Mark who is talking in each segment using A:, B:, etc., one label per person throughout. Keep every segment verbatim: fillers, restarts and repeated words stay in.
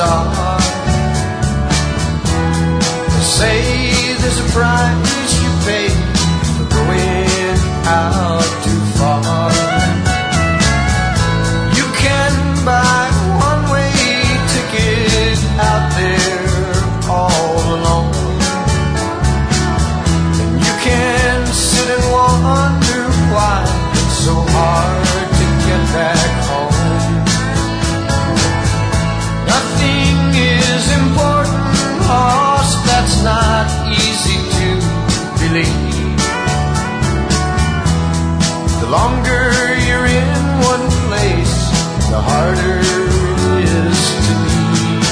A: are. They say there's a price you pay for going out too far. You can buy one-way ticket out there all alone, and you can sit and wonder why it's so hard to get back home. Nothing is important, loss, that's not easy to believe. The longer you're in one place, the harder it is to leave.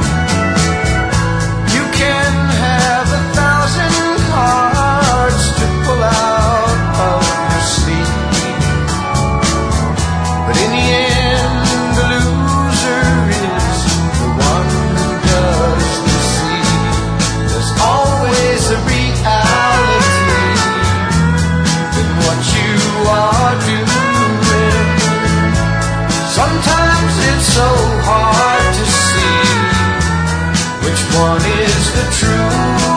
A: You can have a thousand cards to pull out of your sleeve, but in the end the loser is the one who does deceive. There's always a reality in what you are doing. Sometimes it's so hard to see which one is the truth.